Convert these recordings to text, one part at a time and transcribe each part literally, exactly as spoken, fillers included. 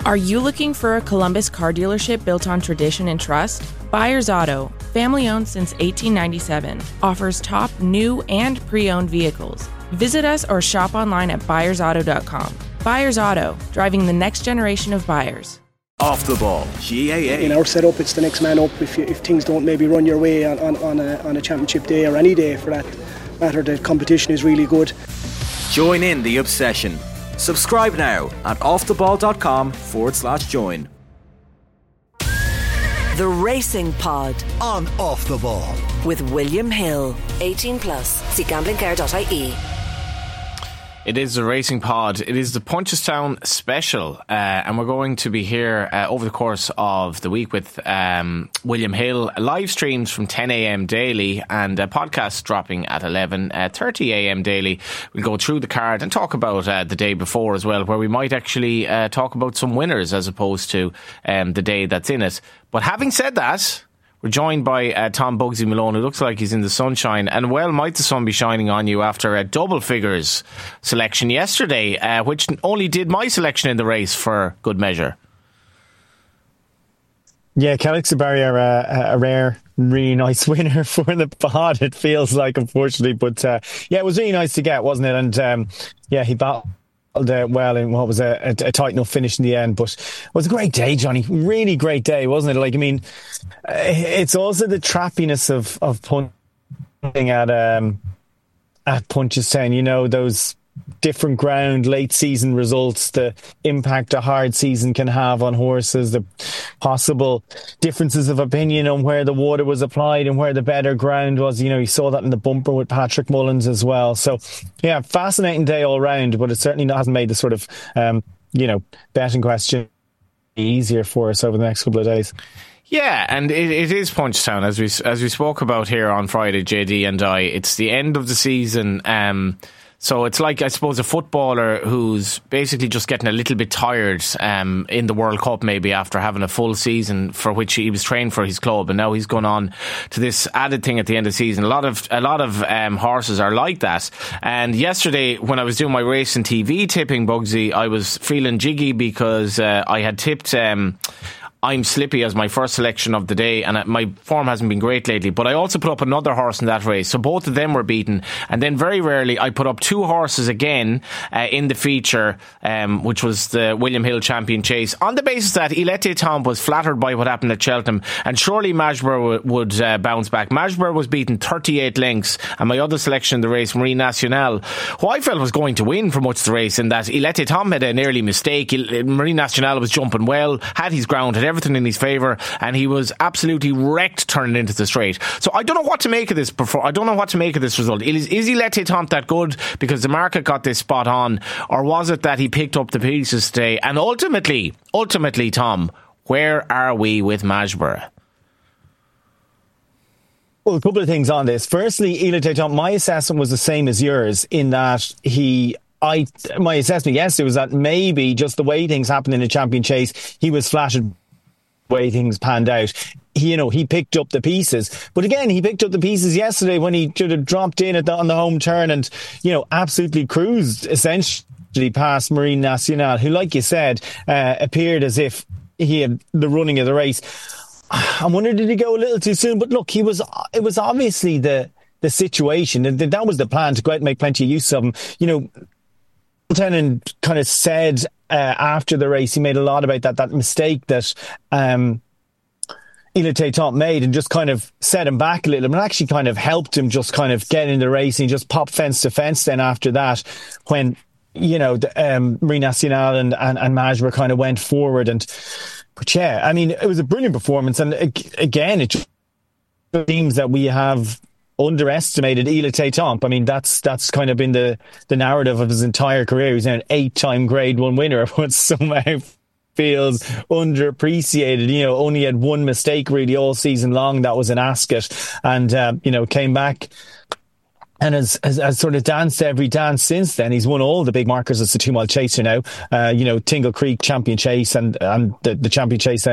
Are you looking for a Columbus car dealership built on tradition and trust? Byers Auto, family owned since eighteen ninety-seven, offers top new and pre-owned vehicles. Visit us or shop online at byers auto dot com. Byers Auto, driving the next generation of buyers. Off the ball, G A A. In our setup, it's the next man up. If you, if things don't maybe run your way on, on, on, a, on a championship day or any day for that matter, the competition is really good. Join in the obsession. Subscribe now at offtheball.com forward slash join. The Racing Pod on Off the Ball with William Hill. eighteen plus. See gambling care dot I E. It is the Racing Pod. It is the Punchestown special, uh, and we're going to be here uh, over the course of the week with um, William Hill. Live streams from ten a.m. daily and a podcast dropping at eleven thirty a.m. daily. We'll go through the card and talk about uh, the day before as well, where we might actually uh, talk about some winners as opposed to um, the day that's in it. But having said that, we're joined by uh, Tom Bugsy Malone, who looks like he's in the sunshine. And well, might the sun be shining on you after a double figures selection yesterday, uh, which only did my selection in the race for good measure. Yeah, Kellic Sabari are a, a rare, really nice winner for the pod, it feels like, unfortunately. But uh, yeah, it was really nice to get, wasn't it? And um, yeah, he battled Uh, well in what was a, a, a tight enough finish in the end, but it was a great day, Johnny. Really great day, wasn't it? Like, I mean, it's also the trappiness of of punting at um at Punchestown. You know, those different ground, late season results, the impact a hard season can have on horses, the possible differences of opinion on where the water was applied and where the better ground was. You know, you saw that in the bumper with Patrick Mullins as well. So, yeah, fascinating day all round, but it certainly hasn't made the sort of, um, you know, betting question easier for us over the next couple of days. Yeah, and it, it is Punchestown, as we as we spoke about here on Friday, J D and I. It's the end of the season. Um, So it's like, I suppose, a footballer who's basically just getting a little bit tired um, in the World Cup, maybe after having a full season for which he was trained for his club, and now he's gone on to this added thing at the end of the season. A lot of a lot of um, horses are like that. And yesterday, when I was doing my race and T V tipping, Bugsy, I was feeling jiggy because uh, I had tipped Um, I'm Slippy as my first selection of the day, and my form hasn't been great lately, but I also put up another horse in that race, so both of them were beaten. And then very rarely I put up two horses again uh, in the feature, um, which was the William Hill Champion Chase, on the basis that Ilete Tom was flattered by what happened at Cheltenham, and surely Majbur w- would uh, bounce back. Majbur was beaten thirty-eight lengths, and my other selection in the race, Marine Nationale, who I felt was going to win for much of the race, in that Ilete Tom had an early mistake. Il- Marine Nationale was jumping well, had his ground, had everything in his favour, and he was absolutely wrecked turning into the straight. So I don't know what to make of this before. I don't know what to make of this result. Is, is Ilete Tom that good because the market got this spot on, or was it that he picked up the pieces today? And ultimately, ultimately, Tom, where are we with Majbur? Well, a couple of things on this. Firstly, Ilete Tom, my assessment was the same as yours, in that he I my assessment yesterday was that maybe just the way things happened in the Champion Chase, he was flattered way things panned out. He, you know, he picked up the pieces. But again, he picked up the pieces yesterday when he should have dropped in at the, on the home turn and, you know, absolutely cruised essentially past Marine Nationale, who, like you said, uh, appeared as if he had the running of the race. I wonder, did he go a little too soon? But look, he was, it was obviously the, the situation, and that was the plan, to go out and make plenty of use of him. You know, Tennant kind of said uh, after the race, he made a lot about that that mistake that um, Ilete Tom made, and just kind of set him back a little, and actually kind of helped him just kind of get in the race, and he just popped fence to fence then after that, when, you know, the, um, Marine Nationale and, and, and Majbur kind of went forward. And but yeah, I mean, it was a brilliant performance, and again, it just seems that we have underestimated Ilete Tom. I mean, that's that's kind of been the, the narrative of his entire career. He's an eight-time Grade One winner, but somehow feels underappreciated. You know, only had one mistake really all season long. That was in Ascot, and uh, you know, came back and has, has, has sort of danced every dance since then. He's won all the big markers as a two-mile chaser now. Uh, you know, Tingle Creek Champion Chase and and the, the Champion Chase end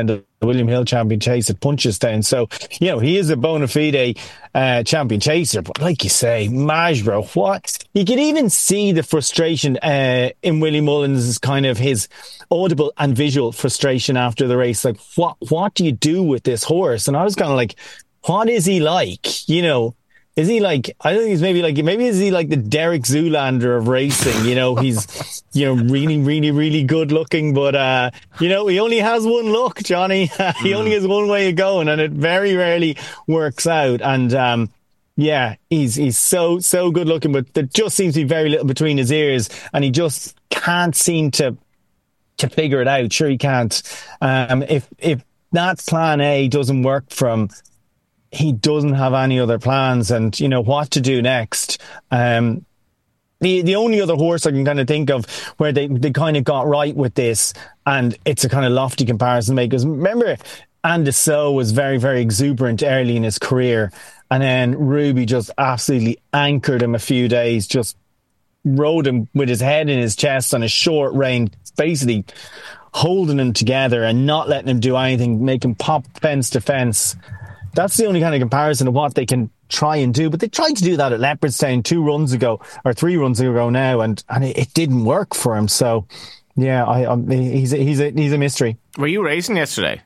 William Hill Champion Chase at Punchestown. So, you know, he is a bona fide uh, champion chaser. But like you say, Majborough, what? You could even see the frustration uh, in Willie Mullins' kind of his audible and visual frustration after the race. Like, what, what do you do with this horse? And I was kind of like, what is he like? You know, is he like, I think he's maybe like, maybe is he like the Derek Zoolander of racing? You know, he's, you know, really, really, really good looking, but, uh, you know, he only has one look, Johnny. He only has one way of going, and it very rarely works out. And, um, yeah, he's, he's so, so good looking, but there just seems to be very little between his ears, and he just can't seem to, to figure it out. Sure, he can't. Um, if, if that plan A doesn't work for him, he doesn't have any other plans, and you know what to do next. Um, the the only other horse I can kind of think of where they, they kind of got right with this, and it's a kind of lofty comparison to make, because remember, Andesso was very, very exuberant early in his career, and then Ruby just absolutely anchored him a few days, just rode him with his head in his chest on a short rein, basically holding him together and not letting him do anything, make him pop fence to fence. That's the only kind of comparison of what they can try and do. But they tried to do that at Leopardstown two runs ago, or three runs ago now, and, and it, it didn't work for him. So, yeah, I, I, he's, a, he's, a, he's a mystery. Were you racing yesterday?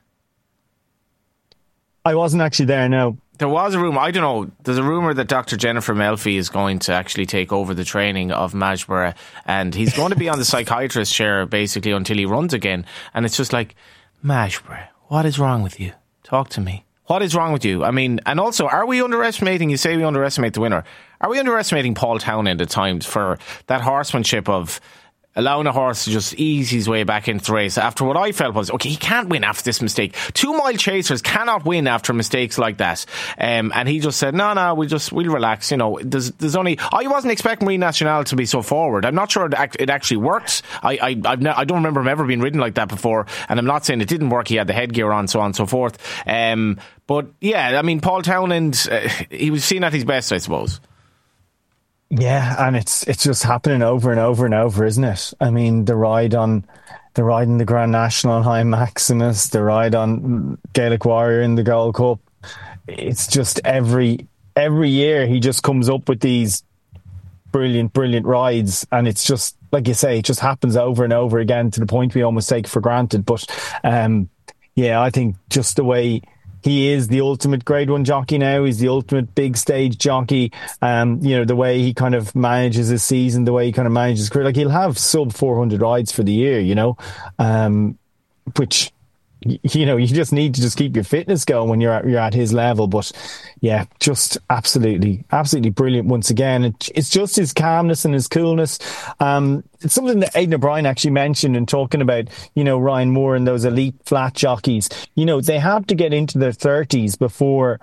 I wasn't actually there, no. There was a rumour, I don't know, there's a rumour that Doctor Jennifer Melfi is going to actually take over the training of Majborough, and he's going to be on the psychiatrist chair basically until he runs again. And it's just like, Majborough, what is wrong with you? Talk to me. What is wrong with you? I mean, and also, are we underestimating, you say we underestimate the winner, are we underestimating Paul Townend at times for that horsemanship of allowing a horse to just ease his way back into the race after what I felt was, okay, he can't win after this mistake. Two mile chasers cannot win after mistakes like that. Um, and he just said, no, no, we'll just, we'll relax. You know, there's, there's only, I wasn't expecting Marine Nationale to be so forward. I'm not sure it, act, it actually worked. I, I, I've ne- I don't remember him ever being ridden like that before. And I'm not saying it didn't work. He had the headgear on, so on and so forth. Um, but yeah, I mean, Paul Townend, uh, he was seen at his best, I suppose. Yeah, and it's it's just happening over and over and over, isn't it? I mean, the ride on the ride in the Grand National on High Maximus, the ride on Gaelic Warrior in the Gold Cup. It's just every every year he just comes up with these brilliant, brilliant rides, and it's just like you say, it just happens over and over again to the point we almost take it for granted. But um, yeah, I think just the way he is the ultimate grade one jockey now. He's the ultimate big stage jockey. Um, you know, the way he kind of manages his season, the way he kind of manages his career. Like, he'll have sub four hundred rides for the year, you know, um, which, you know, you just need to just keep your fitness going when you're at, you're at his level. But yeah, just absolutely, absolutely brilliant once again. It, it's just his calmness and his coolness. Um, it's something that Aidan O'Brien actually mentioned in talking about, you know, Ryan Moore and those elite flat jockeys. You know, they have to get into their thirties before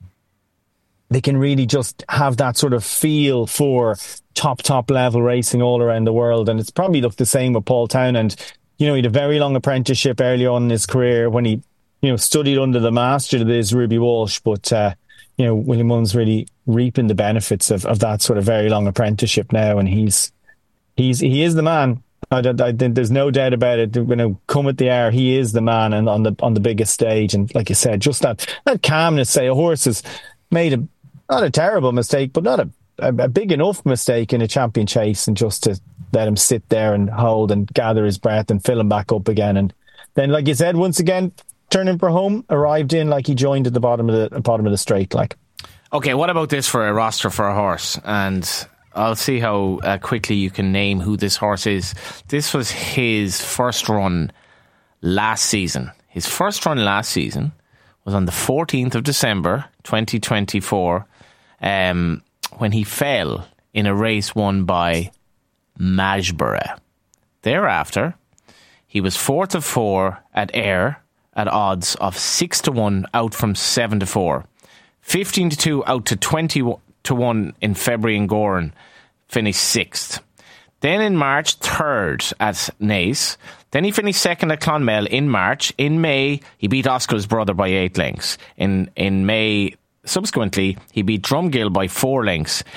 they can really just have that sort of feel for top, top level racing all around the world. And it's probably looked the same with Paul Townend. You know, he had a very long apprenticeship early on in his career when he, you know, studied under the master that is Ruby Walsh. But, uh, you know, William Mullins really reaping the benefits of, of that sort of very long apprenticeship now. And he's, he's, he is the man. I, I think there's no doubt about it. When I come at the hour, he is the man and on the, on the biggest stage. And like you said, just that, that calmness, say a horse has made a, not a terrible mistake, but not a, a, a big enough mistake in a champion chase, and just to let him sit there and hold and gather his breath and fill him back up again. And then, like you said, once again, turning for home, arrived in like he joined at the bottom of the bottom of the straight. Like, okay, what about this for a roster for a horse? And I'll see how uh, quickly you can name who this horse is. This was his first run last season. His first run last season was on the fourteenth of December, twenty twenty-four, um, when he fell in a race won by Majborough. Thereafter, he was fourth of four at Ayr at odds of six to one out from seven to four. fifteen to two out to twenty to one in February in Goran, finished sixth. Then in March, third at Naas. Then he finished second at Clonmel in March. In May, he beat Oscar's brother by eight lengths. In in May, subsequently, he beat Drumgill by four lengths.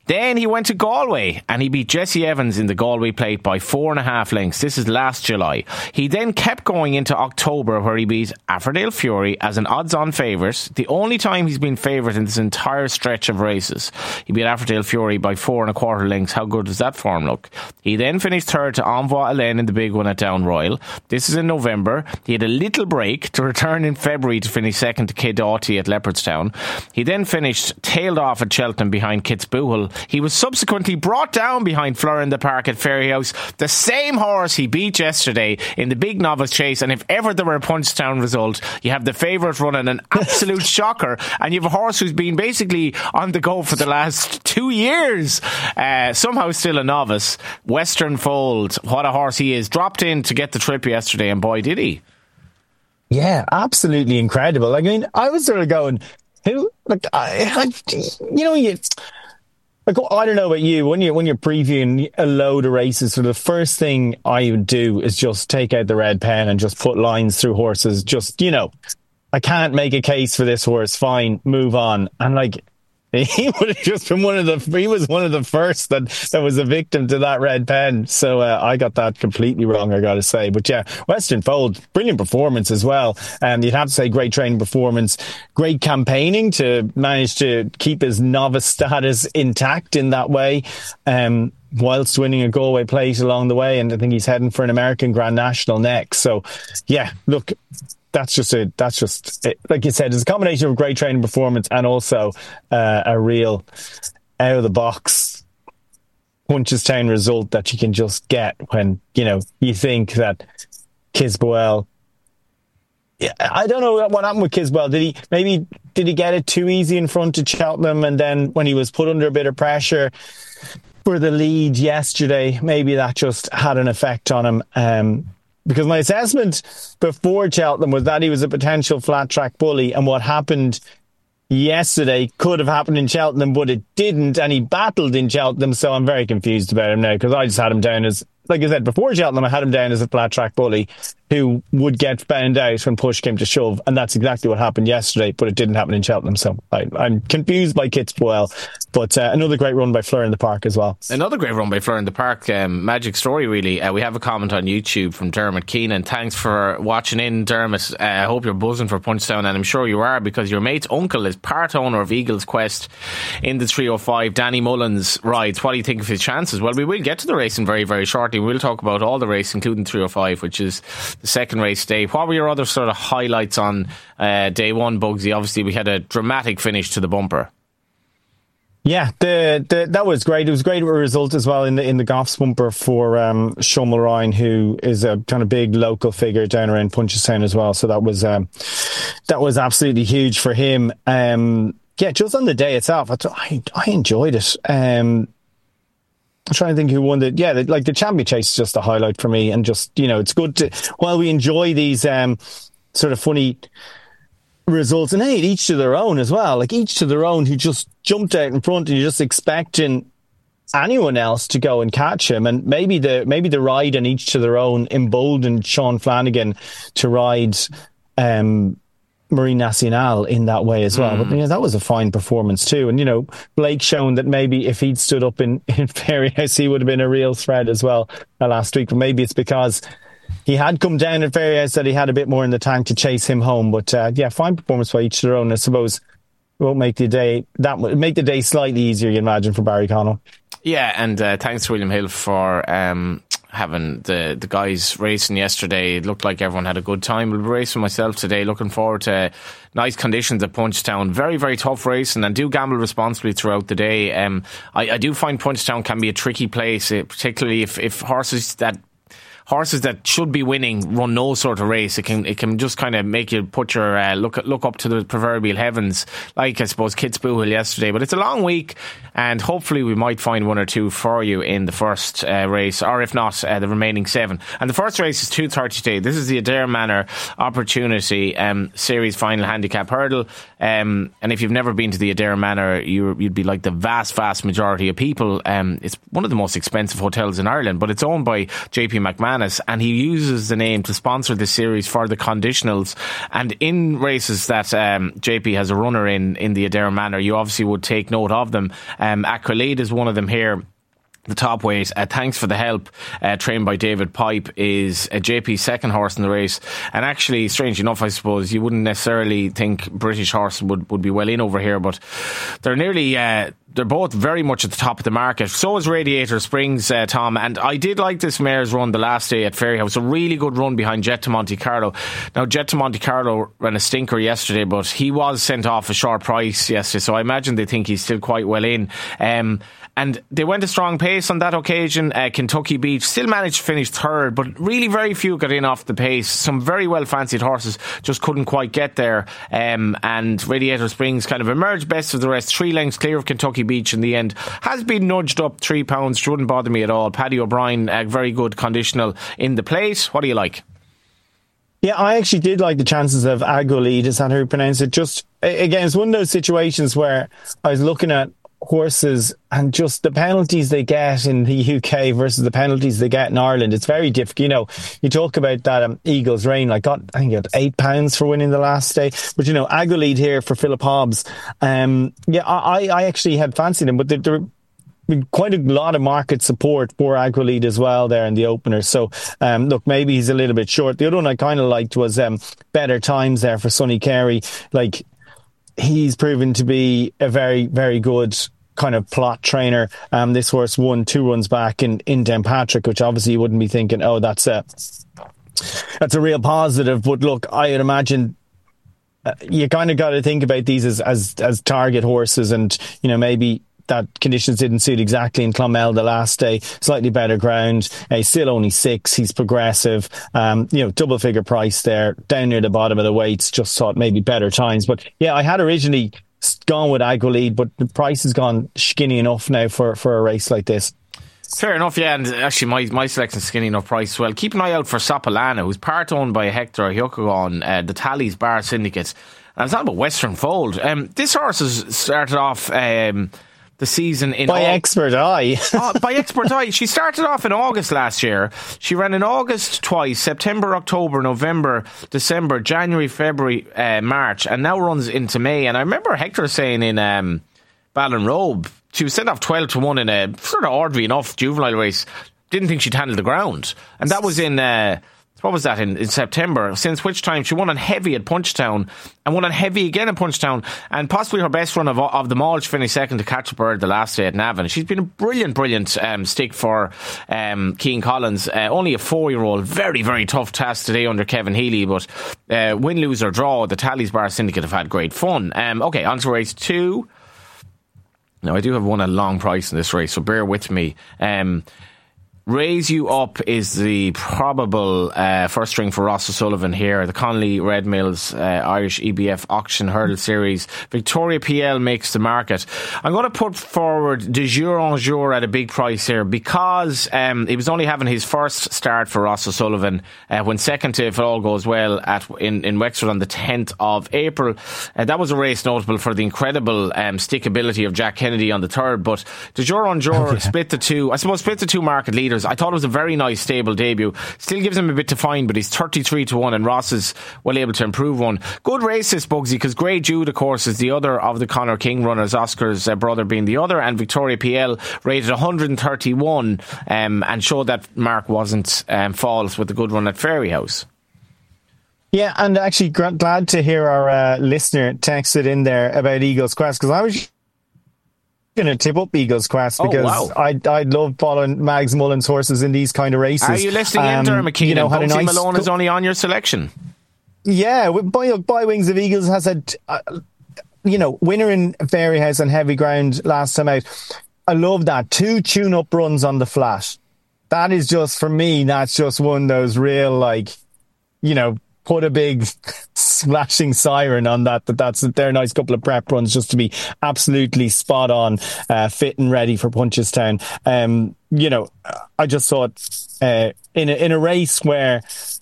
Then he went to Galway and he beat Jesse Evans in the Galway Plate by four and a half lengths. This is last July. He then kept going into October, where he beat Affordale Fury as an odds-on favourite. The only time he's been favourite in this entire stretch of races. He beat Affordale Fury by four and a quarter lengths. How good does that form look? He then finished third to Envoi Alain in the big one at Down Royal. This is in November. He had a little break to return in February to finish second to Kid Doughty at Leopardstown. He then finished tailed off at Cheltenham behind Kitzbühel. He was subsequently brought down behind Fleur in the Park at Ferryhouse, the same horse he beat yesterday in the big novice chase. And if ever there were a Punchestown result, you have the favourite running an absolute shocker, and you have a horse who's been basically on the go for the last two years, uh, somehow still a novice. Western Fold, what a horse he is, dropped in to get the trip yesterday, and boy did he. Yeah, absolutely incredible. I mean, I was sort of going, who, like, I, I you know, you, like, I don't know about you, when you when you're previewing a load of races, so the first thing I would do is just take out the red pen and just put lines through horses. Just, you know, I can't make a case for this horse. Fine, move on. And like, he would have just been one of the, he was one of the first that, that was a victim to that red pen. So uh, I got that completely wrong, I got to say. But yeah, Western Fold, brilliant performance as well. And um, you'd have to say great training performance, great campaigning to manage to keep his novice status intact in that way. Um, whilst winning a Galway Plate along the way. And I think he's heading for an American Grand National next. So yeah, look, That's just a, that's just, it. Like you said, it's a combination of great training performance and also uh, a real out of the box Punchestown result that you can just get when, you know, you think that Kisbwell, yeah, I don't know what happened with Kisbwell. Did he, maybe, did he get it too easy in front of Cheltenham, and then when he was put under a bit of pressure for the lead yesterday, maybe that just had an effect on him. Um, Because my assessment before Cheltenham was that he was a potential flat track bully, and what happened yesterday could have happened in Cheltenham, but it didn't, and he battled in Cheltenham, so I'm very confused about him now, because I just had him down as, like I said, before Cheltenham, I had him down as a flat track bully who would get found out when push came to shove, and that's exactly what happened yesterday, but it didn't happen in Cheltenham, so I, I'm confused by Kitzbühel. But uh, another great run by Fleur in the Park as well. Another great run by Fleur in the Park. Um, magic story, really. Uh, we have a comment on YouTube from Dermot Keenan. Thanks for watching in, Dermot. Uh, I hope you're buzzing for Punchestown, and I'm sure you are, because your mate's uncle is part owner of Eagles Quest in the three oh five. Danny Mullins rides. What do you think of his chances? Well, we will get to the racing very, very shortly. We'll talk about all the race, including three oh five, which is the second race day. What were your other sort of highlights on uh, day one, Bugsy? Obviously, we had a dramatic finish to the bumper. Yeah, the, the that was great. It was a great result as well in the in the Goffs bumper for um, Sean Mulrine, who is a kind of big local figure down around Punchestown as well. So that was um, that was absolutely huge for him. Um, yeah, just on the day itself, I I, I enjoyed it. Um, I'm trying to think who won the yeah, the, like the Champion Chase is just a highlight for me, and just, you know, it's good to, while we enjoy these um, sort of funny results, and hey, each to their own as well, like each to their own, who just jumped out in front and you're just expecting anyone else to go and catch him, and maybe the maybe the ride and each to their own emboldened Sean Flanagan to ride um, Marine Nationale in that way as well. Mm. But you know, that was a fine performance too, and you know, Blake shown that maybe if he'd stood up in, in Ferryhouse, he would have been a real threat as well uh, last week. But maybe it's because he had come down at Ferryhouse that he had a bit more in the tank to chase him home. But uh, yeah, fine performance by each to their own. I suppose it won't make the day that make the day slightly easier, you imagine, for Barry Connell. Yeah, and uh, thanks to William Hill for um, having the, the guys racing yesterday. It looked like everyone had a good time. We'll be racing myself today. Looking forward to nice conditions at Punchestown. Very, very tough racing, and do gamble responsibly throughout the day. Um, I, I do find Punchestown can be a tricky place, particularly if, if horses that Horses that should be winning run no sort of race. It can it can just kind of make you put your uh, look look up to the proverbial heavens, like I suppose Kitzbühel yesterday. But it's a long week, and hopefully we might find one or two for you in the first uh, race, or if not, uh, the remaining seven. And the first race is two thirty today. This is the Adare Manor Opportunity um, Series Final Handicap Hurdle. Um, and if you've never been to the Adare Manor, you, you'd be like the vast, vast majority of people. Um, it's one of the most expensive hotels in Ireland, but it's owned by J P McMahon. Canis, and he uses the name to sponsor the series for the conditionals. And in races that um, J P has a runner in, in the Adare Manor, you obviously would take note of them. Um, Aqualade is one of them here. The top weight, uh, thanks for the help, uh, trained by David Pipe, is a J P's second horse in the race. And actually, strange enough, I suppose, you wouldn't necessarily think British horse would, would be well in over here, but they're nearly, uh, they're both very much at the top of the market. So is Radiator Springs, uh, Tom. And I did like this mare's run the last day at Fairyhouse. A really good run behind Jet to Monte Carlo. Now, Jet to Monte Carlo ran a stinker yesterday, but he was sent off a short price yesterday, so I imagine they think he's still quite well in. Um, And they went a strong pace on that occasion. Uh, Kentucky Beach still managed to finish third, but really very few got in off the pace. Some very well fancied horses just couldn't quite get there. Um, and Radiator Springs kind of emerged best of the rest, three lengths clear of Kentucky Beach in the end. Has been nudged up three pounds, wouldn't bother me at all. Paddy O'Brien, a very good conditional in the plate. What do you like? Yeah, I actually did like the chances of Agolid, is that how you pronounce it? Just, again, it's one of those situations where I was looking at horses and just the penalties they get in the U K versus the penalties they get in Ireland. It's very difficult. You know, you talk about that um, Eagles Reign, like got, I think he got eight pounds for winning the last day. But, you know, Agolid here for Philip Hobbs. Um, yeah, I, I actually had fancied him, but there, there quite a lot of market support for Agolid as well there in the opener. So, um, look, maybe he's a little bit short. The other one I kind of liked was um, Better Times there for Sonny Carey. Like, he's proven to be a very, very good kind of plot trainer. Um, this horse won two runs back in, in Downpatrick, which obviously you wouldn't be thinking, oh, that's a, that's a real positive. But look, I would imagine uh, you kind of got to think about these as, as, as target horses, and, you know, maybe that conditions didn't suit exactly in Clonmel the last day. Slightly better ground. Uh, he's still only six. He's progressive. Um, you know, double figure price there, down near the bottom of the weights. Just thought maybe Better Times. But yeah, I had originally gone with Agolid, but the price has gone skinny enough now for, for a race like this. Fair enough, yeah, and actually my, my selection's skinny enough price as well. Keep an eye out for Sopolana, who's part owned by Hector Hyokogon, uh, the Tally's Bar Syndicate. And it's not about Western Fold. Um, this horse has started off um, the season in by all- Expert Eye. oh, by Expert Eye. She started off in August last year. She ran in August twice, September, October, November, December, January, February, uh, March, and now runs into May. And I remember Hector saying in um, Ballinrobe, she was sent off twelve to one in a sort of ordinary enough juvenile race. Didn't think she'd handle the ground. And that was in... Uh, What was that in, in September? Since which time she won on heavy at Punchtown and won on heavy again at Punchtown, and possibly her best run of of them all. She finished second to Catch a Bird the last day at Navan. She's been a brilliant, brilliant um, stick for um, Keane Collins. Uh, only a four-year-old, very, very tough task today under Kevin Healy, but uh, win, lose or draw, the Tally's Bar Syndicate have had great fun. Um, okay, on to race two. Now I do have one at a long price in this race, so bear with me. Um, Raise You Up is the probable uh, first string for Ross O'Sullivan here. The Connolly Red Mills uh, Irish E B F Auction Hurdle Series. Victoria P L makes the market. I'm going to put forward De Jour en Jour at a big price here because um, he was only having his first start for Ross O'Sullivan uh, when second to, if it all goes well, at in, in Wexford on the tenth of April. Uh, that was a race notable for the incredible um, stickability of Jack Kennedy on the third, but De Jour en Jour oh, yeah. split the two, I suppose split the two market leaders. I thought it was a very nice stable debut. Still gives him a bit to find, but he's thirty-three to one and Ross is well able to improve one. Good race this, Bugsy, because Grey Jude, of course, is the other of the Conor King runners, Oscar's uh, brother being the other, and Victoria P L rated one hundred thirty-one um, and showed that mark wasn't um, false with the good run at Fairyhouse. Yeah, and actually glad to hear our uh, listener texted in there about Eagles Quest, because I was going to tip up Eagles Quest because oh, wow. I I love following Mags Mullen's horses in these kind of races. Are you listening um, in, Dermot Keenan? You know, Bugsy nice Malone co- is only on your selection. Yeah, by, by Wings of Eagles has had, uh, you know, winner in Fairyhouse on heavy ground last time out. I love that. Two tune-up runs on the flat. That is just, for me, that's just one of those real, like, you know, put a big splashing siren on that, that that's they're a nice couple of prep runs just to be absolutely spot on, uh, fit and ready for Punchestown. Um, you know, I just thought uh, in a, in a race where,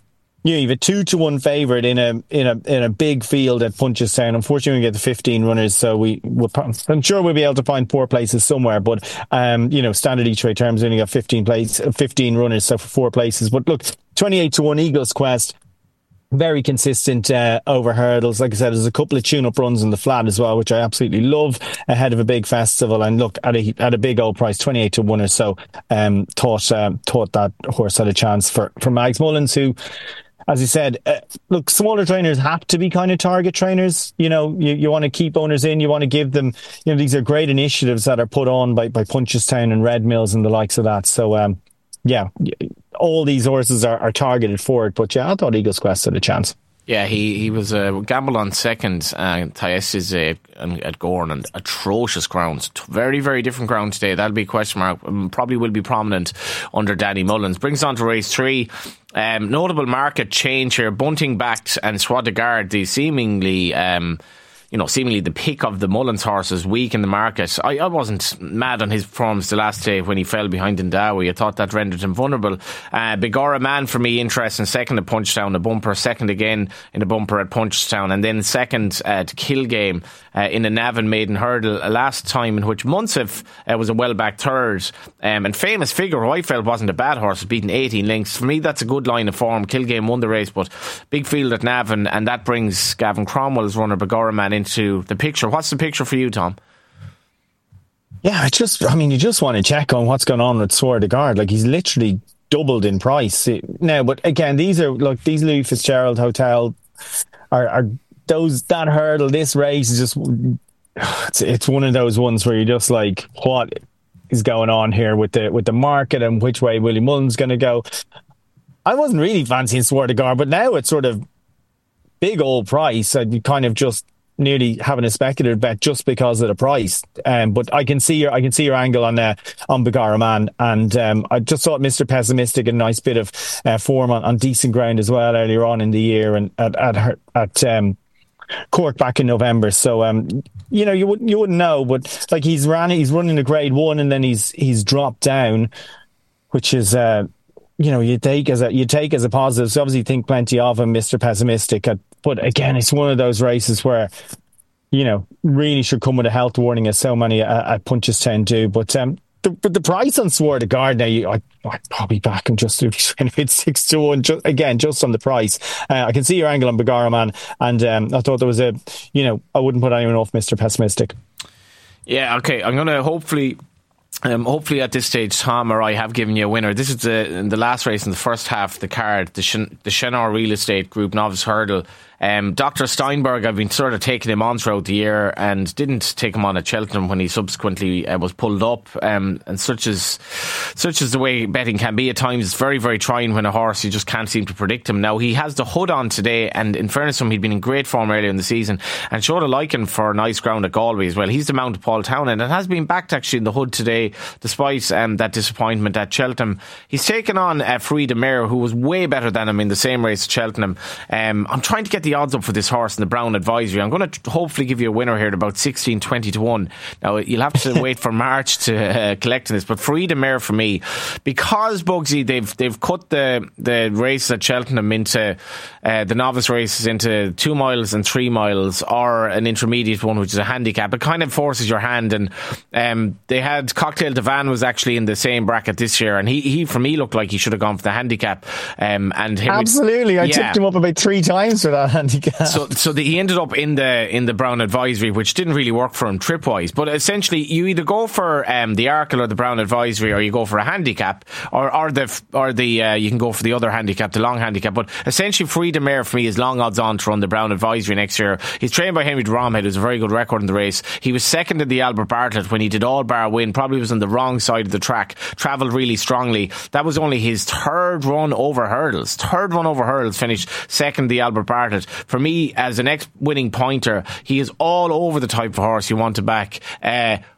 you know, you have a two to one favourite in a in a in a big field at Punchestown. Unfortunately, we get the fifteen runners, so we we'll, I'm sure we'll be able to find four places somewhere. But um, you know, standard each way terms only got fifteen place, fifteen runners, so for four places. But look, twenty-eight to one Eagles Quest. Very consistent uh, over hurdles. Like I said, there's a couple of tune-up runs in the flat as well, which I absolutely love ahead of a big festival. And look, at a at a big old price, twenty-eight to one or so, um, thought um, thought that horse had a chance for, for Mags Mullins, who, as you said, uh, look, smaller trainers have to be kind of target trainers. You know, you, you want to keep owners in, you want to give them, you know, these are great initiatives that are put on by, by Punchestown and Red Mills and the likes of that. So, um, yeah, all these horses are, are targeted for it. But yeah, I thought Eagles Quest had a chance. Yeah, he, he was a uh, gamble on second. Uh, Thaïs uh, at Gorn, and atrocious grounds. Very, very different ground today. That'll be a question mark. Um, probably will be prominent under Danny Mullins. Brings on to race three. Um, notable market change here. Bunting backed and Soi de Garde, the seemingly... Um, You know, seemingly the pick of the Mullins horses, weak in the market. I, I wasn't mad on his performance the last day when he fell behind Indawi. I thought that rendered him vulnerable. Uh, Begora Man, for me, interesting. Second at Punchestown, a bumper. Second again in a bumper at Punchestown. And then second at Kilgame uh, in a Navan maiden hurdle. A last time in which Munsif uh, was a well-backed third. Um, and Famous Figure, who I felt wasn't a bad horse, was beaten eighteen lengths. For me, that's a good line of form. Kilgame won the race, but big field at Navan. And that brings Gavin Cromwell's runner, Begora Man, into the picture. What's the picture for you, Tom? Yeah, I just, I mean, you just want to check on what's going on with Soi de Garde. Like, he's literally doubled in price now. But again, these are, look, these Louis Fitzgerald Hotel are, are those, that hurdle, this race is just, it's, it's one of those ones where you're just like, what is going on here with the, with the market and which way Willie Mullins going to go? I wasn't really fancying Soi de Garde, but now it's sort of big old price. I'd kind of just nearly having a speculative bet just because of the price. Um, but I can see your I can see your angle on uh, on Begora Man, and um, I just thought Mister Pessimistic a nice bit of uh, form on, on decent ground as well earlier on in the year and at at her, at um, Cork back in November. So um, you know, you wouldn't you wouldn't know, but like he's ran he's running a grade one and then he's he's dropped down, which is uh, you know, you take as a you take as a positive. So obviously think plenty of him, Mister Pessimistic. At, but again, it's one of those races where, you know, really should come with a health warning, as so many at, at Punchestown do. But um, the, but the price on Soi de Garde now, you, I, I'd probably back him just if it's six to one. Just, again, just on the price. Uh, I can see your angle on Begora Man, and um, I thought there was a, you know, I wouldn't put anyone off Mister Pessimistic. Yeah, okay. I'm going to hopefully. Um, hopefully at this stage Tom or I have given you a winner. This is the the last race in the first half of the card, the, Shen, the Chenor Real Estate Group Novice Hurdle. Um, Doctor Steinberg, I've been sort of taking him on throughout the year and didn't take him on at Cheltenham when he subsequently uh, was pulled up. Um, and such as such as the way betting can be at times. It's very, very trying when a horse, you just can't seem to predict him. Now, he has the hood on today, and in fairness to him, he'd been in great form earlier in the season and showed a liking for nice ground at Galway as well. He's the mount of Paul Townend and has been backed actually in the hood today, despite um, that disappointment at Cheltenham. He's taken on uh, Free de Mer, who was way better than him in the same race at Cheltenham. Um, I'm trying to get the odds up for this horse in the Brown Advisory. I'm going to hopefully give you a winner here at about sixteen, twenty to one. Now, you'll have to wait for March to uh, collect this, but Free de Mer for me, because Bugsy, they've they've cut the, the races at Cheltenham into uh, the novice races into two miles and three miles, or an intermediate one, which is a handicap. It kind of forces your hand, and um, they had Cocktail de Van was actually in the same bracket this year, and he, he for me looked like he should have gone for the handicap. Um, and Absolutely, I yeah. tipped him up about three times for that handicap. So, so the, he ended up in the in the Brown Advisory, which didn't really work for him trip wise. But essentially, you either go for um, the Arkle or the Brown Advisory, or you go for a handicap, or or the or the uh, you can go for the other handicap, the long handicap. But essentially, Free de Mer for me is long odds on to run the Brown Advisory next year. He's trained by Henry de Romhead, who's a very good record in the race. He was second in the Albert Bartlett when he did all bar win. Probably was on the wrong side of the track. Travelled really strongly. That was only his third run over hurdles. Third run over hurdles. Finished second in the Albert Bartlett. For me, as an ex-winning pointer, he is all over the type of horse you want to back. Uh,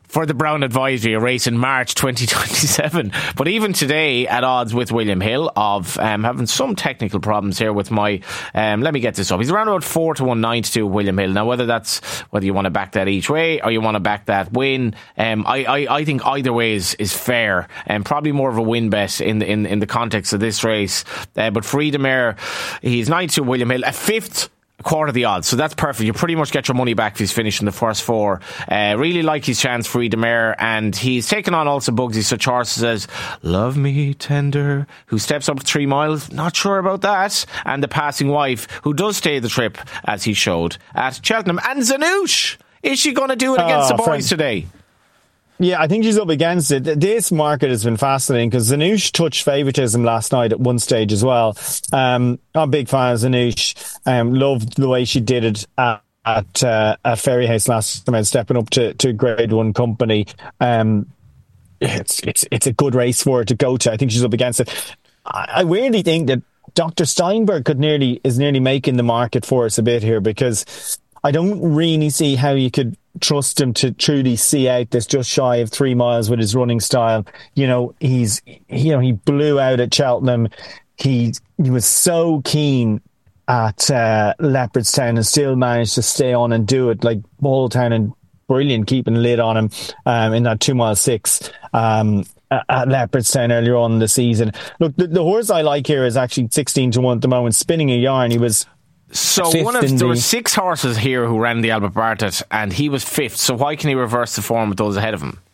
for the Brown Advisory, a race in March twenty twenty-seven. But even today, at odds with William Hill of um, having some technical problems here with my, um, let me get this up. He's around about four to one, nine to two, William Hill. Now, whether that's, whether you want to back that each way or you want to back that win, um, I, I, I think either way is, is fair, and probably more of a win bet in the, in, in the context of this race. Uh, but Friedemare, he's nine to two, William Hill, a fifth, a quarter of the odds, so that's perfect. You pretty much get your money back if he's finishing the first four. Uh, really like his chance, Friedemare, and he's taken on also Bugsy such horses as Love Me Tender, who steps up three miles, not sure about that, and The Passing Wife, who does stay the trip as he showed at Cheltenham, and Zanouche. Is she going to do it against oh, the boys friend. today? Yeah, I think she's up against it. This market has been fascinating because Zanouche touched favouritism last night at one stage as well. Um, I'm a big fan of Zanouche. Um, loved the way she did it at at, uh, at Fairyhouse last time, stepping up to, to Grade One company. Um, it's it's it's a good race for her to go to. I think she's up against it. I, I weirdly think that Doctor Steinberg could nearly is nearly making the market for us a bit here, because I don't really see how you could trust him to truly see out this just shy of three miles with his running style. You know, he's, you know, he blew out at Cheltenham. He, he was so keen at uh, Leopardstown and still managed to stay on and do it. Like Balltown and brilliant keeping a lid on him um, in that two mile six um, at Leopardstown earlier on in the season. Look, the, the horse I like here is actually sixteen to one at the moment, Spinning a Yarn. He was So one of there the, were six horses here who ran the Albert Bartlett, and he was fifth. So why can he reverse the form with those ahead of him?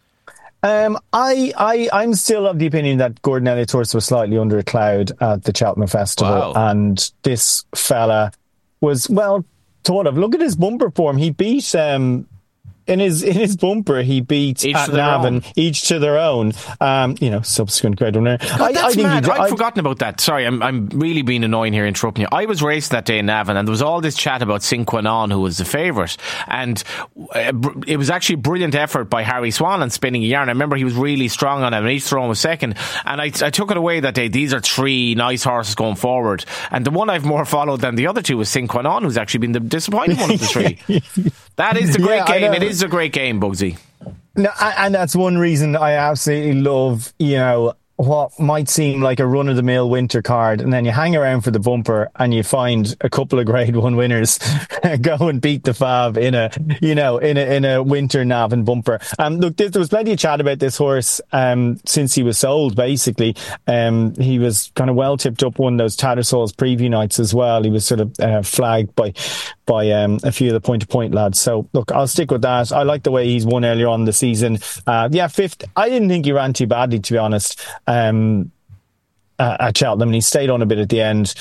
Um, I, I, I'm still of the opinion that Gordon Elliott's horse was slightly under a cloud at the Cheltenham Festival, wow. and this fella was well thought of. Look at his bumper form. He beat um, in his in his bumper. He beat each at Navan, each to their own. Um, you know, subsequent grade winner. God, I, that's I think mad. I'd I'd forgotten about that. Sorry, I'm I'm really being annoying here, interrupting you. I was racing that day in Navan, and there was all this chat about Cinquanon, who was the favourite, and it was actually a brilliant effort by Harry Swan on Spinning a Yarn. I remember he was really strong on him, and each throw was second. And I, I took it away that day. These are three nice horses going forward, and the one I've more followed than the other two was Cinquanon, who's actually been the disappointing one of the three. That is the great yeah, game. It is a great game, Bugsy. No, and that's one reason I absolutely love, you know, what might seem like a run-of-the-mill winter card, and then you hang around for the bumper and you find a couple of grade one winners go and beat the Fab in a, you know, in a in a winter Navan bumper. Um, look, there was plenty of chat about this horse um, since he was sold, basically. Um, he was kind of well tipped up one of those Tattersalls preview nights as well. He was sort of uh, flagged by by um, a few of the point-to-point lads. So, look, I'll stick with that. I like the way he's won earlier on in the season. Uh, yeah, fifth. I didn't think he ran too badly, to be honest. Um, uh, at Cheltenham, and he stayed on a bit at the end.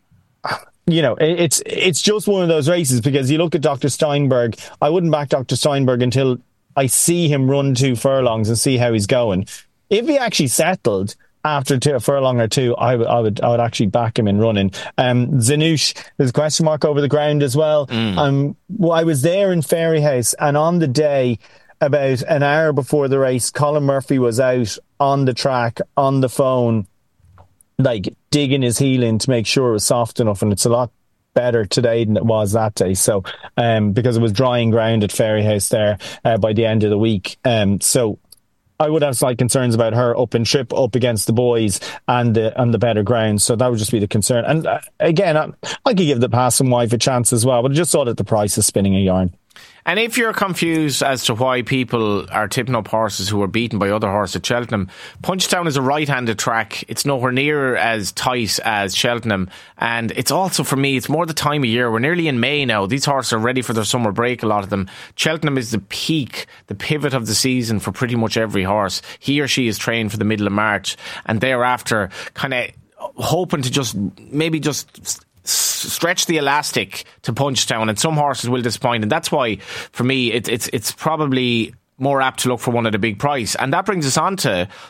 You know, it, it's it's just one of those races, because you look at Doctor Steinberg. I wouldn't back Doctor Steinberg until I see him run two furlongs and see how he's going. If he actually settled after two, a furlong or two, I would I would I would actually back him in running. Um, Zanouche, there's a question mark over the ground as well. Mm. Um, well, I was there in Fairyhouse, and on the day, about an hour before the race, Colin Murphy was out on the track, on the phone, like digging his heel in to make sure it was soft enough, and it's a lot better today than it was that day. So, um, because it was drying ground at Fairyhouse there uh, by the end of the week. Um, so I would have slight concerns about her up in trip, up against the boys and the, and the better ground. So that would just be the concern. And uh, again, I, I could give the Passing Wife a chance as well, but I just saw that the price is Spinning a Yarn. And if you're confused as to why people are tipping up horses who are beaten by other horses at Cheltenham, Punchestown is a right-handed track. It's nowhere near as tight as Cheltenham. And it's also, for me, it's more the time of year. We're nearly in May now. These horses are ready for their summer break, a lot of them. Cheltenham is the peak, the pivot of the season for pretty much every horse. He or she is trained for the middle of March, and thereafter kind of hoping to just, maybe just stretch the elastic to Punchestown, and some horses will disappoint, and that's why for me it, it's it's probably more apt to look for one at a big price. And that brings us on to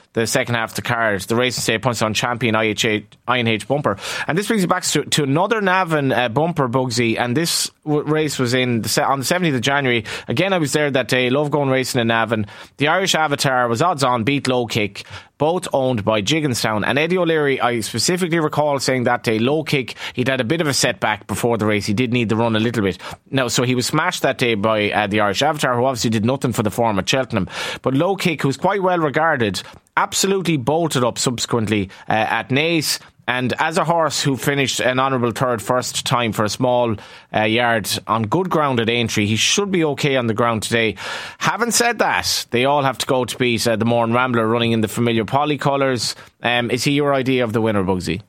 the second half of the card, the Racing State Punchestown champion I N H bumper. And this brings me back to, to another Navan uh, bumper, Bugsy, and this w- race was in the, on the seventeenth of January. Again, I was there that day, love going racing in Navan. The Irish Avatar was odds on, beat Low Kick, both owned by Gigginstown. And Eddie O'Leary, I specifically recall saying that day, Low Kick, he'd had a bit of a setback before the race. He did need the run a little bit. No, so he was smashed that day by uh, the Irish Avatar, who obviously did nothing for the form at Cheltenham. But Low Kick, who's quite well regarded, absolutely bolted up subsequently uh, at Naas. And as a horse who finished an honourable third first time for a small uh, yard on good ground at Aintree, he should be okay on the ground today. Having said that, they all have to go to beat uh, the Mourne Rambler running in the familiar poly colours. Um, is he your idea of the winner, Bugsy?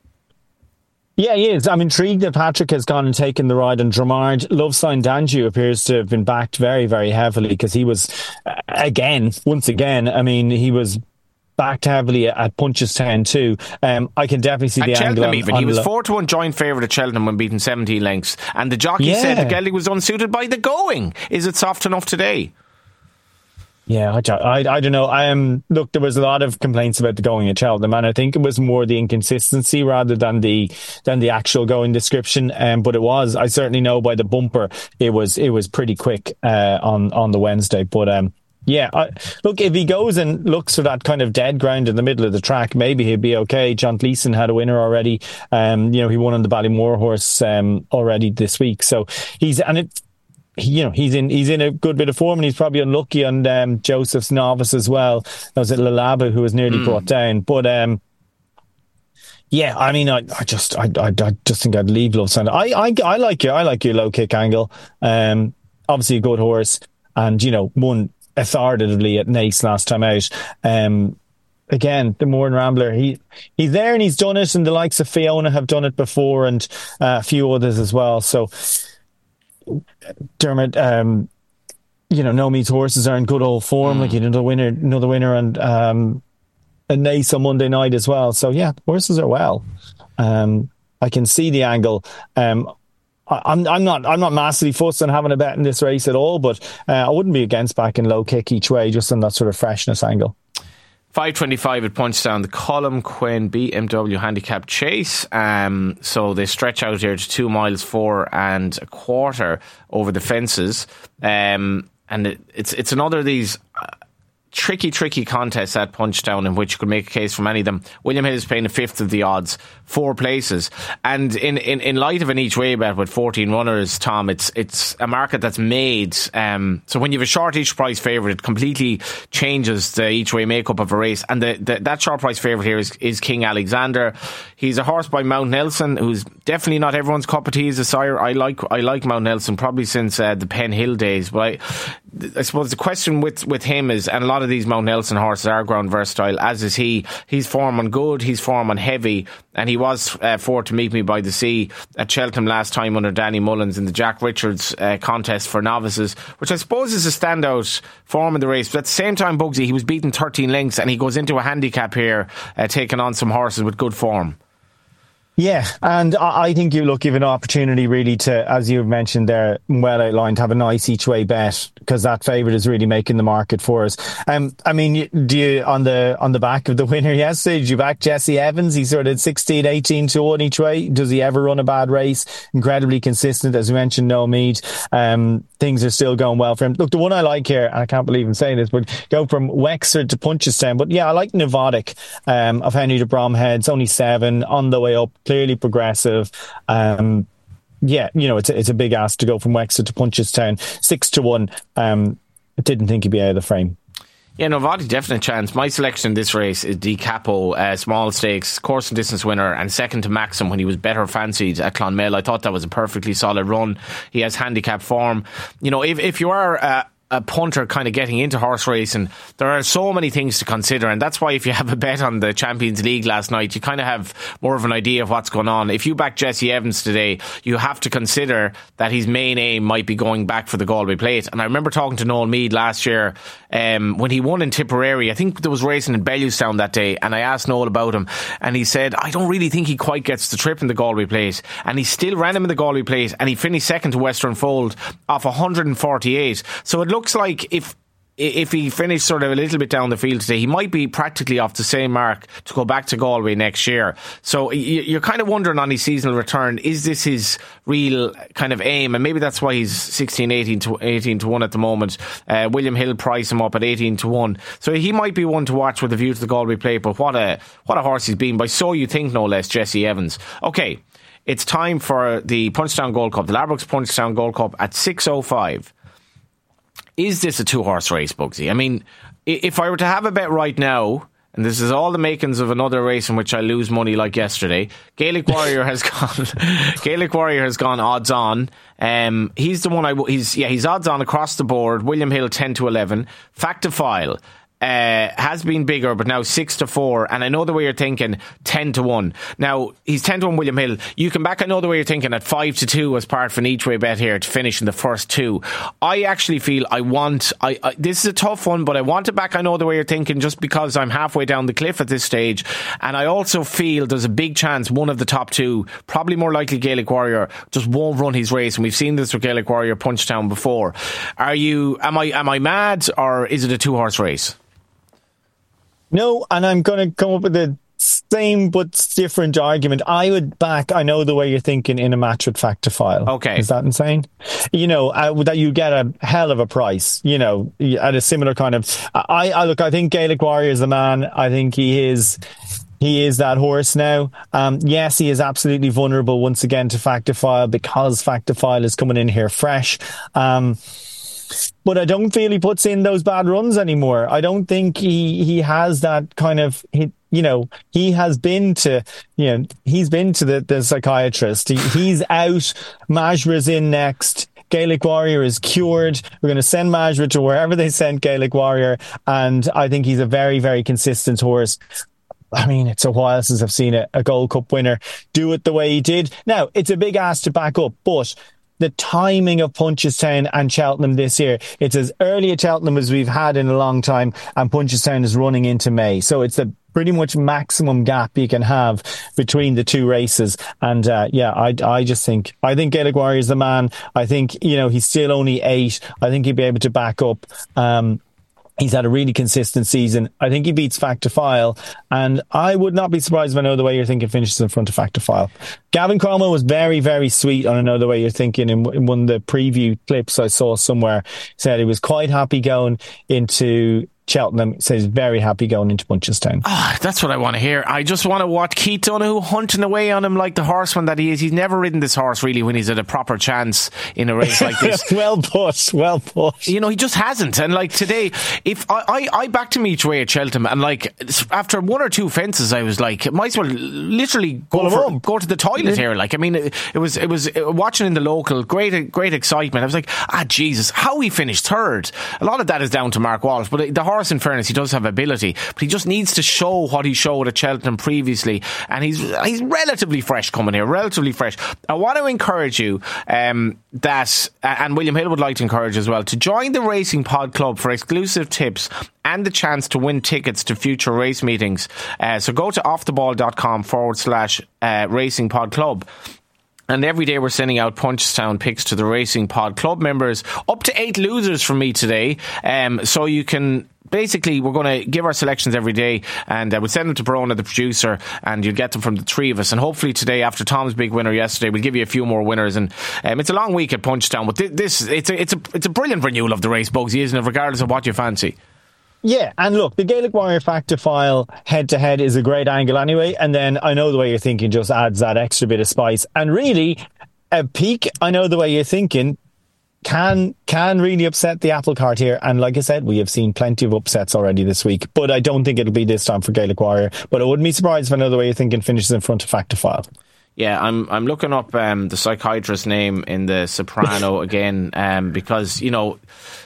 Yeah, he is. I'm intrigued that Patrick has gone and taken the ride on Dramard. Love Sign Danju appears to have been backed very, very heavily because he was, uh, again, once again, I mean, he was backed heavily at Punchestown too. Um, I can definitely see at the Cheltenham angle. Even. On, he on was lo- four to one joint favourite at Cheltenham when beaten seventeen lengths. And the jockey yeah. said that Gelding was unsuited by the going. Is it soft enough today? Yeah, I, I, I don't know. I um, look, there was a lot of complaints about the going at Cheltenham, and I think it was more the inconsistency rather than the than the actual going description. Um, but it was, I certainly know by the bumper, it was it was pretty quick uh, on on the Wednesday. But um, yeah, I, look, if he goes and looks for that kind of dead ground in the middle of the track, maybe he'll be okay. John Gleeson had a winner already. Um, you know, he won on the Ballymore horse um already this week, so he's and it. You know, he's in he's in a good bit of form, and he's probably unlucky on um, Joseph's Novice as well. That was at Lalaba, who was nearly mm. brought down. But um, yeah, I mean, I, I just I, I I just think I'd leave Love Sign. I I I like you. I like your Low Kick angle. Um, obviously a good horse, and you know, won authoritatively at Naas last time out. Um, again, the Mourne Rambler, he he's there and he's done it, and the likes of Fiona have done it before, and uh, a few others as well. So. Dermot, um, you know, No Means Horses are in good old form. Mm. Like, you know, another winner, another winner, and um, a Naas on Monday night as well. So yeah, horses are well. Um, I can see the angle. Um, I, I'm, I'm not, I'm not massively fussed on having a bet in this race at all. But uh, I wouldn't be against backing Low Kick each way, just on that sort of freshness angle. five twenty-five at Punchestown, the Colm Quinn B M W Handicap Chase. Um, so they stretch out here to two miles, four and a quarter over the fences. Um, and it, it's it's another of these uh, tricky, tricky contests at Punchestown in which you could make a case from any of them. William Hill is paying a fifth of the odds, four places. And in, in, in light of an each way bet with fourteen runners, Tom, it's it's a market that's made. Um, so when you have a short each price favourite, it completely changes the each way makeup of a race. And the, the, that short price favourite here is, is King Alexander. He's a horse by Mount Nelson, who's definitely not everyone's cup of tea as a sire. I like I like Mount Nelson probably since uh, the Penn Hill days. But I, I suppose the question with, with him is, and a lot of these Mount Nelson horses are ground versatile, as is he. He's form on good, he's form on heavy, and he was uh, four to Meet Me by the Sea at Cheltenham last time under Danny Mullins in the Jack Richards uh, contest for novices, which I suppose is a standout form in the race. But at the same time, Bugsy, he was beaten thirteen lengths, and he goes into a handicap here, uh, taking on some horses with good form. Yeah, and I think you look, give an opportunity really to, as you mentioned there, well outlined, have a nice each way bet, because that favourite is really making the market for us. Um, I mean, do you, on the on the back of the winner yesterday, did you back Jesse Evans? He's sort of sixteen, eighteen to one each way. Does he ever run a bad race? Incredibly consistent, as we mentioned, no mead. Um, things are still going well for him. Look, the one I like here, and I can't believe I'm saying this, but go from Wexford to Punchestown. But yeah, I like Nevodic um, of Henry de Bromhead. It's only seven, on the way up. Clearly progressive. Um, yeah, you know, it's a, it's a big ask to go from Wexford to Punchestown. Six to one. Um, I didn't think he'd be out of the frame. Yeah, Novati, definite chance. My selection in this race is Di Capo, uh, small stakes, course and distance winner, and second to Maxim when he was better fancied at Clonmel. I thought that was a perfectly solid run. He has handicap form. You know, if, if you are uh, a punter kind of getting into horse racing, there are so many things to consider, and that's why if you have a bet on the Champions League last night, you kind of have more of an idea of what's going on. If you back Jesse Evans today, you have to consider that his main aim might be going back for the Galway Plate. And I remember talking to Noel Meade last year um, when he won in Tipperary. I think there was racing in Bellewstown that day, and I asked Noel about him, and he said, I don't really think he quite gets the trip in the Galway Plate. And he still ran him in the Galway Plate, and he finished second to Western Fold off one hundred forty-eight. So it looks like if if he finished sort of a little bit down the field today, he might be practically off the same mark to go back to Galway next year. So you're kind of wondering on his seasonal return, is this his real kind of aim? And maybe that's why he's sixteen, eighteen to one at the moment. Uh, William Hill priced him up at eighteen to one. So he might be one to watch with a view to the Galway plate. But what a what a horse he's been by, so you think, no less, Jesse Evans. Okay, it's time for the Punchestown Gold Cup, the Ladbrokes Punchestown Gold Cup at six oh five. Is this a two-horse race, Bugsy? I mean, if I were to have a bet right now, and this is all the makings of another race in which I lose money like yesterday, Gaelic Warrior has gone. Gaelic Warrior has gone odds on. Um, he's the one I. He's yeah. He's odds on across the board. William Hill ten to eleven. Factifile Uh, has been bigger, but now six to four. And I know the way you're thinking, ten to one. Now, he's ten to one, William Hill. You can back, I know the way you're thinking, at five to two as part of an each way bet here to finish in the first two. I actually feel I want, I, I this is a tough one, but I want to back, I know the way you're thinking, just because I'm halfway down the cliff at this stage. And I also feel there's a big chance one of the top two, probably more likely Gaelic Warrior, just won't run his race. And we've seen this with Gaelic Warrior Punchestown before. Are you, am I, am I mad, or is it a two horse race? No, and I'm going to come up with the same but different argument. I would back, I know the way you're thinking, in a match with Factifile. Okay. Is that insane? You know, uh, that you get a hell of a price, you know, at a similar kind of... I, I look, I think Gaelic Warrior is the man. I think he is... He is that horse now. Um, yes, he is absolutely vulnerable once again to Factifile because Factifile is coming in here fresh. Um... But I don't feel he puts in those bad runs anymore. I don't think he, he has that kind of, he, you know, he has been to, you know, he's been to the, the psychiatrist. He, he's out. Majra's in next. Gaelic Warrior is cured. We're going to send Majra to wherever they sent Gaelic Warrior. And I think he's a very, very consistent horse. I mean, it's a while since I've seen a, a Gold Cup winner do it the way he did. Now, it's a big ask to back up, but the timing of Punchestown and Cheltenham this year, it's as early at Cheltenham as we've had in a long time, and Punchestown is running into May. So it's the pretty much maximum gap you can have between the two races. And uh, yeah, I, I just think, I think Gaelic Warrior is the man. I think, you know, he's still only eight. I think he'll be able to back up. Um, He's had a really consistent season. I think he beats Factifile, and I would not be surprised if I know the way you're thinking finishes in front of Factifile. Gavin Cromwell was very, very sweet on I know the way you're thinking in, in one of the preview clips I saw somewhere. Said he was quite happy going into Cheltenham. Says very happy going into Punchestown. Oh, that's what I want to hear. I just want to watch Keith Donoghue hunting away on him like the horseman that he is. He's never ridden this horse really when he's at a proper chance in a race like this. well put, well put. You know, he just hasn't. And like today, if I, I, I backed him each way at Cheltenham, and like after one or two fences, I was like, might as well literally go for, go to the toilet yeah. here. Like, I mean, it, it was it was uh, watching in the local, great great excitement. I was like, ah, Jesus, how he finished third. A lot of that is down to Mark Walsh, but the horse, in fairness, he does have ability, but he just needs to show what he showed at Cheltenham previously, and he's he's relatively fresh coming here, relatively fresh. I want to encourage you um, that, and William Hill would like to encourage as well, to join the Racing Pod Club for exclusive tips and the chance to win tickets to future race meetings. Uh, so go to offtheball.com forward slash uh, Racing Pod Club. And every day we're sending out Punchestown picks to the Racing Pod Club members. Up to eight losers from me today. Um, so you can... Basically, we're going to give our selections every day, and uh, we'll send them to Verona, the producer, and you'll get them from the three of us. And hopefully today, after Tom's big winner yesterday, we'll give you a few more winners. And um, it's a long week at Punchestown, but this it's a it's a it's a brilliant renewal of the race, Bugsy, isn't it? Regardless of what you fancy. Yeah, and look, the Gaelic Warrior Factifile head-to-head is a great angle anyway, and then I know the way you're thinking just adds that extra bit of spice. And really, a peak, I know the way you're thinking, can can really upset the apple cart here. And like I said, we have seen plenty of upsets already this week, but I don't think it'll be this time for Gaelic Warrior. But I wouldn't be surprised if I know the way you're thinking finishes in front of Factifile. Yeah, I'm I'm looking up um, the psychiatrist's name in the Soprano again, um, because, you know...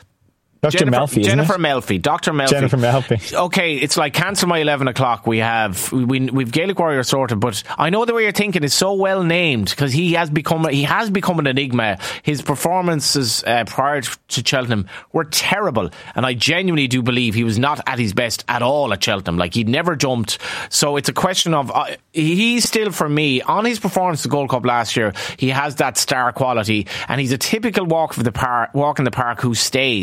Doctor Jennifer, Melfi, Jennifer isn't it? Melfi, Doctor Melfi. Jennifer Melfi. Okay, it's like cancel my eleven o'clock. We have we we've Gaelic Warrior sorted, but I know the way you're thinking is so well named because he has become he has become an enigma. His performances uh, prior to Cheltenham were terrible, and I genuinely do believe he was not at his best at all at Cheltenham. Like, he'd never jumped. So it's a question of uh, he's still, for me, on his performance at the Gold Cup last year, he has that star quality, and he's a typical walk of the park, walk in the park who stays.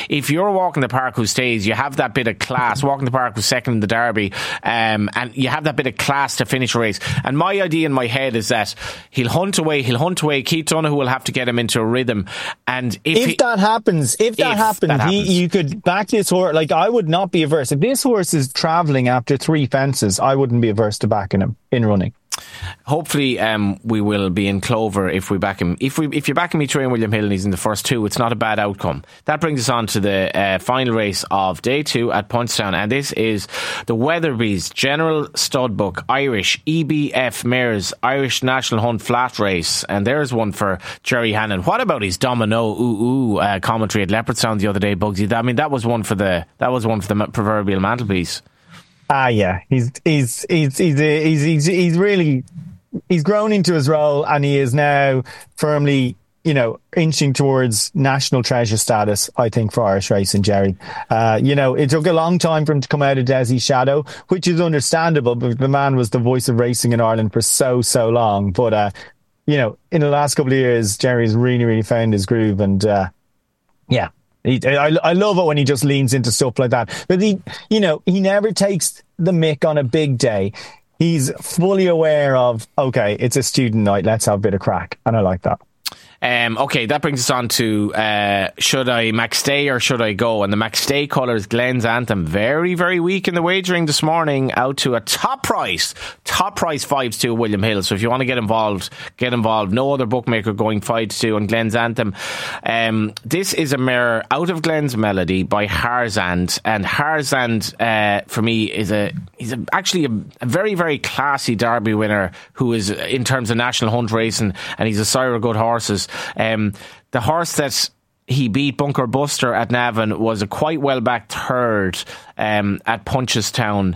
if you're walking the park who stays, you have that bit of class. Walking the park was second in the Derby, um, and you have that bit of class to finish a race. And my idea in my head is that he'll hunt away, he'll hunt away. Keith Donoghue will have to get him into a rhythm. And if, if he, that happens, if that if happens, that happens. He, you could back this horse. Like, I would not be averse. If this horse is travelling after three fences, I wouldn't be averse to backing him in running. Hopefully um, we will be in clover if we back him. If we, if you're backing me Train William Hill and he's in the first two, it's not a bad outcome. That brings us on to the uh, final race of day two at Punchestown, and this is the Weatherby's General Studbook Irish E B F Mares Irish National Hunt Flat Race, and there's one for Jerry Hannon. What about his Domino ooh ooh uh, commentary at Leopardstown the other day, Bugsy? I mean, that was one for the that was one for the proverbial mantelpiece. Ah, yeah, he's he's he's he's he's he's, he's really he's grown into his role, and he is now firmly, you know, inching towards national treasure status, I think, for Irish racing, Jerry. Uh, you know, it took a long time for him to come out of Desi's shadow, which is understandable, but the man was the voice of racing in Ireland for so, so long. But, uh, you know, in the last couple of years, Jerry's really, really found his groove, and, uh, yeah. He, I, I love it when he just leans into stuff like that. But he, you know, he never takes the mick on a big day. He's fully aware of, okay, it's a student night, let's have a bit of crack. And I like that. Um, okay, that brings us on to uh, should I McStay or should I go? And the McStay colours, Glenn's Anthem, very, very weak in the wagering this morning, out to a top price, top price five to two William Hill. So if you want to get involved, get involved. No other bookmaker going five to two on Glenn's Anthem. Um, this is a mare out of Glenn's Melody by Harzand, and Harzand uh, for me is a he's a, actually a, a very, very classy Derby winner who is in terms of national hunt racing, and he's a sire of good horses. Um, the horse that he beat, Bunker Buster at Navan, was a quite well backed third um, at Punchestown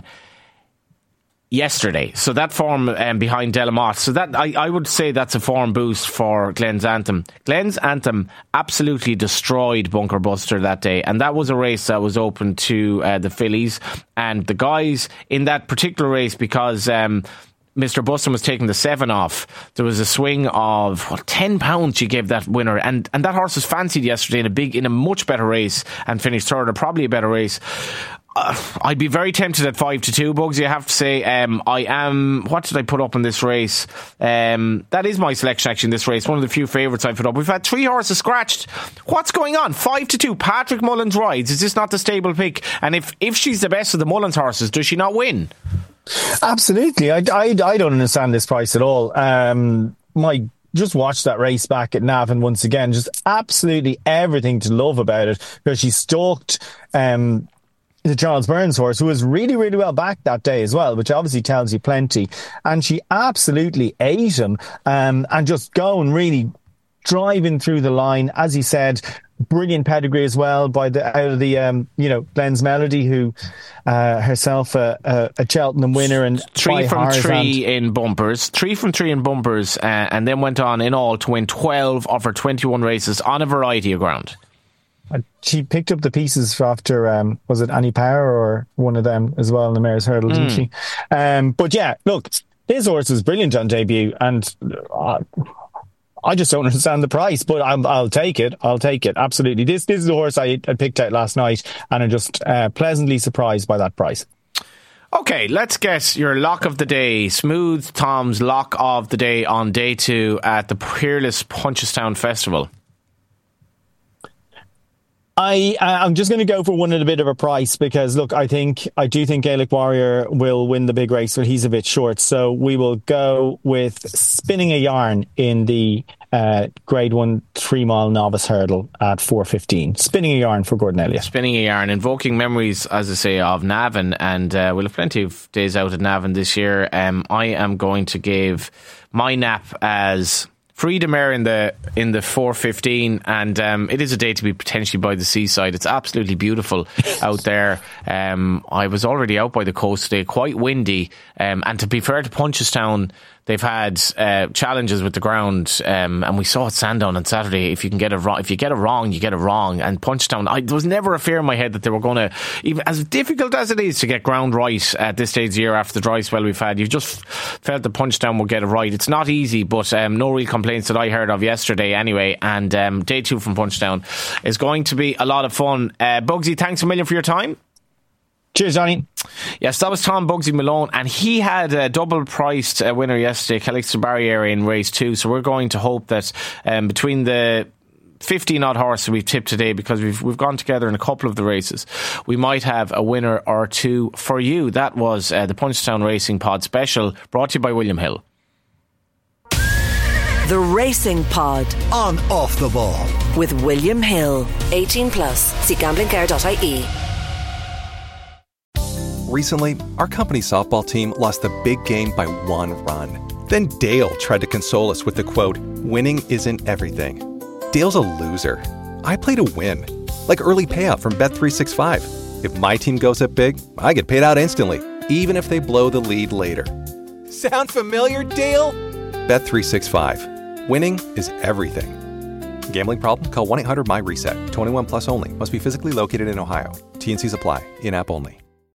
yesterday. So that form um, behind Delamott. So that I, I would say that's a form boost for Glenn's Anthem. Glenn's Anthem absolutely destroyed Bunker Buster that day, and that was a race that was open to uh, the fillies and the guys in that particular race because. Um, Mister Buston was taking the seven off. There was a swing of what, ten pounds she gave that winner, and, and that horse was fancied yesterday in a big, in a much better race and finished third, or probably a better race. Uh, I'd be very tempted at five to two, Bugsy. I have to say, um, I am. What did I put up in this race? Um, that is my selection actually in this race. One of the few favourites I put up. We've had three horses scratched. What's going on? Five to two. Patrick Mullins rides. Is this not the stable pick? And if if she's the best of the Mullins horses, does she not win? Absolutely. I, I, I don't understand this price at all. Um, my just watched that race back at Navan once again. Just absolutely everything to love about it, because she stalked um, the Charles Burns horse, who was really, really well backed that day as well, which obviously tells you plenty. And she absolutely ate him um, and just going really driving through the line, as he said. Brilliant pedigree as well by the out of the um, you know Glenn's Melody, who uh, herself a, a, a Cheltenham winner, and three from three in bumpers, three from three in bumpers, uh, and then went on in all to win twelve of her twenty-one races on a variety of ground. Uh, she picked up the pieces after um, was it Annie Power or one of them as well in the Mare's Hurdle, mm. didn't she? Um, but yeah, look, his horse was brilliant on debut, and. Uh, I just don't understand the price, but I'll, I'll take it. I'll take it. Absolutely. This, this is the horse I, I picked out last night, and I'm just uh, pleasantly surprised by that price. Okay, let's guess your lock of the day. Smooth Tom's lock of the day on day two at the Peerless Punchestown Festival. I, I'm just going to go for one at a bit of a price because, look, I think I do think Gaelic Warrior will win the big race, but he's a bit short. So we will go with Spinning a Yarn in the uh, Grade One three mile novice hurdle at four fifteen. Spinning a Yarn for Gordon Elliott. Spinning a Yarn, invoking memories, as I say, of Navan, and uh, we'll have plenty of days out at Navan this year. Um, I am going to give my nap as Freedom Air in the in the four fifteen, and um, it is a day to be potentially by the seaside. It's absolutely beautiful out there. Um, I was already out by the coast today, quite windy, um, and to be fair to Punchestown, They've had uh, challenges with the ground, um, and we saw at Sandown on Saturday. If you can get it wrong, if you get it wrong, you get it wrong. And Punchestown, I, there was never a fear in my head that they were going to, even as difficult as it is to get ground right at this stage of the year after the dry spell we've had, you've just felt that Punchestown will get it right. It's not easy, but um, no real complaints that I heard of yesterday anyway. And um, day two from Punchestown is going to be a lot of fun. Uh, Bugsy, thanks a million for your time. Cheers, Johnny. Yes, that was Tom Bugsy Malone, and he had a double-priced uh, winner yesterday, Calixto Barriere in race two. So we're going to hope that um, between the fifteen odd horses we've tipped today, because we've we've gone together in a couple of the races, we might have a winner or two for you. That was uh, the Punchestown Racing Pod Special, brought to you by William Hill. The Racing Pod on Off the Ball with William Hill. eighteen plus. See gambling care dot I E. Recently, our company softball team lost the big game by one run. Then Dale tried to console us with the quote, "Winning isn't everything." Dale's a loser. I play to win. Like early payout from Bet three sixty-five. If my team goes up big, I get paid out instantly, even if they blow the lead later. Sound familiar, Dale? Bet three sixty-five. Winning is everything. Gambling problem? Call one eight hundred M Y RESET. twenty-one plus only. Must be physically located in Ohio. T and C's apply. In-app only.